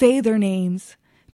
Say their names.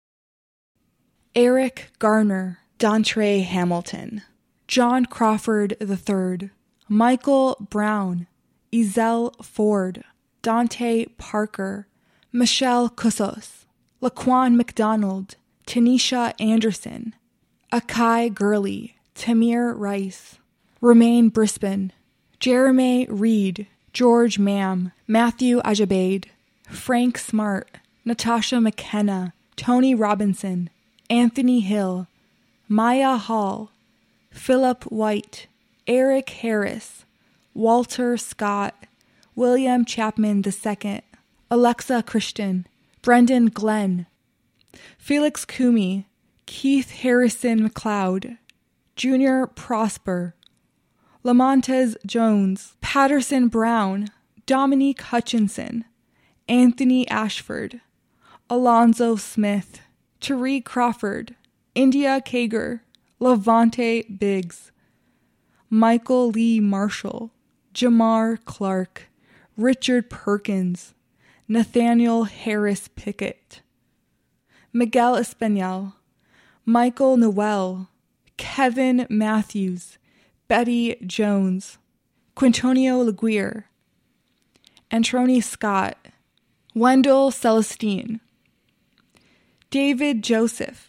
Eric Garner, Dontre Hamilton, John Crawford III, Michael Brown, Ezell Ford, Dante Parker, Michelle Cussos, Laquan McDonald, Tanisha Anderson, Akai Gurley, Tamir Rice, Romaine Brisbane, Jeremy Reed, George Mam, Matthew Ajabaid, Frank Smart, Natasha McKenna, Tony Robinson, Anthony Hill, Maya Hall, Philip White, Eric Harris, Walter Scott, William Chapman II, Alexa Christian, Brendan Glenn, Felix Kumi, Keith Harrison McLeod, Junior Prosper, Lamontez Jones, Patterson Brown, Dominique Hutchinson, Anthony Ashford, Alonzo Smith, Tariq Crawford, India Kager, Levante Biggs, Michael Lee Marshall, Jamar Clark, Richard Perkins, Nathaniel Harris Pickett, Miguel Espanol, Michael Noel, Kevin Matthews, Betty Jones, Quintonio Laguerre, Antroni Scott, Wendell Celestine, David Joseph,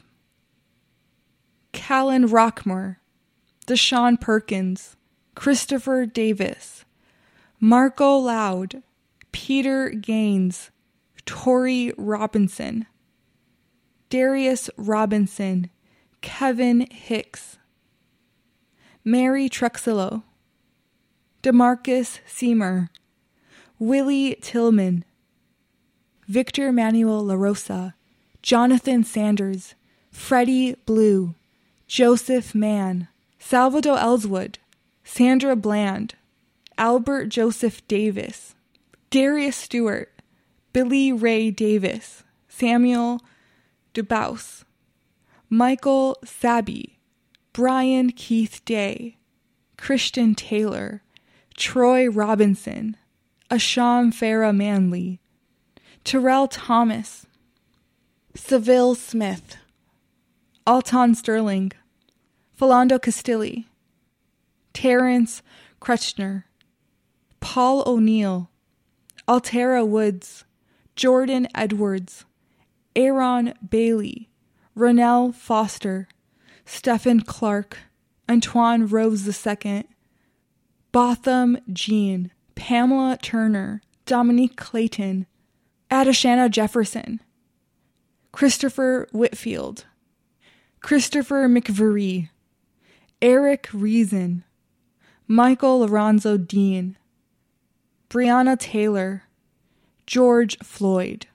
Callan Rockmore, Deshaun Perkins, Christopher Davis, Marco Loud, Peter Gaines, Tori Robinson, Darius Robinson, Kevin Hicks, Mary Truxillo, DeMarcus Seymour, Willie Tillman, Victor Manuel LaRosa, Jonathan Sanders, Freddie Blue, Joseph Mann, Salvador Ellswood, Sandra Bland, Albert Joseph Davis, Darius Stewart, Billy Ray Davis, Samuel Dubouse, Michael Sabi, Brian Keith Day, Christian Taylor, Troy Robinson, Asham Farah Manley, Terrell Thomas, Seville Smith, Alton Sterling, Philando Castilli, Terrence Kretschner, Paul O'Neill, Altera Woods, Jordan Edwards, Aaron Bailey, Ronell Foster, Stephen Clark, Antoine Rose II, Botham Jean, Pamela Turner, Dominique Clayton, Adashana Jefferson, Christopher Whitfield, Christopher McVeary, Eric Reason, Michael Lorenzo Dean, Breonna Taylor, George Floyd.